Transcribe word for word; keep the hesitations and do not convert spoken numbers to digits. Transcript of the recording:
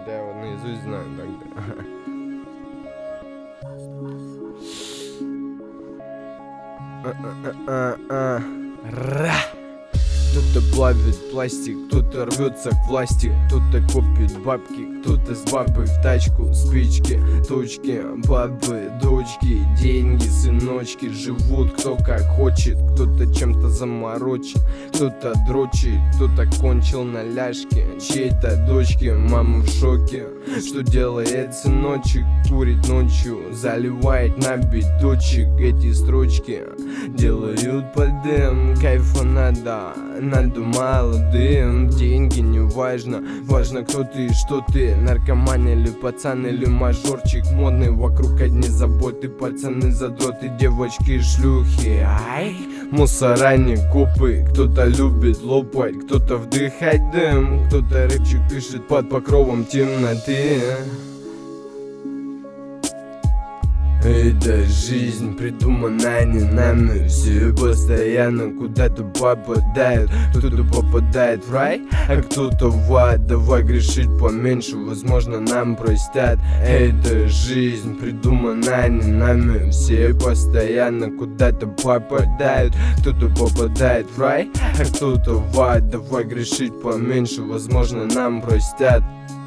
хотя я его наизусть знаю тогда. Кто-то плавит пластик, кто-то рвется к власти, кто-то копит бабки, кто-то с бабой в тачку, спички, точки, бабы, дочки, деньги, сыночки, живут кто как хочет, кто-то чем-то заморочен, кто-то дрочит, кто-то кончил на ляжке чьей-то дочки. Мама в шоке, что делает сыночек, курит ночью, заливает на биточек. Эти строчки делают подъем, кайфа надо, надо молодым. Деньги не важно, важно кто ты и что ты, наркоман или пацан или мажорчик модный. Вокруг одни заботы, пацаны задроты, девочки шлюхи, ай, мусора не копы. Кто-то любит лопать, кто-то вдыхать дым, кто-то рэпчик пишет под покровом темноты. Эта жизнь придумана не нами, все постоянно куда-то попадают. Кто-то попадает в рай, а кто-то в ад. Давай грешить поменьше, возможно нам простят. Эта жизнь придумана не нами, все постоянно куда-то попадают. Кто-то попадает в рай, а кто-то в ад. Давай грешить поменьше, возможно нам простят.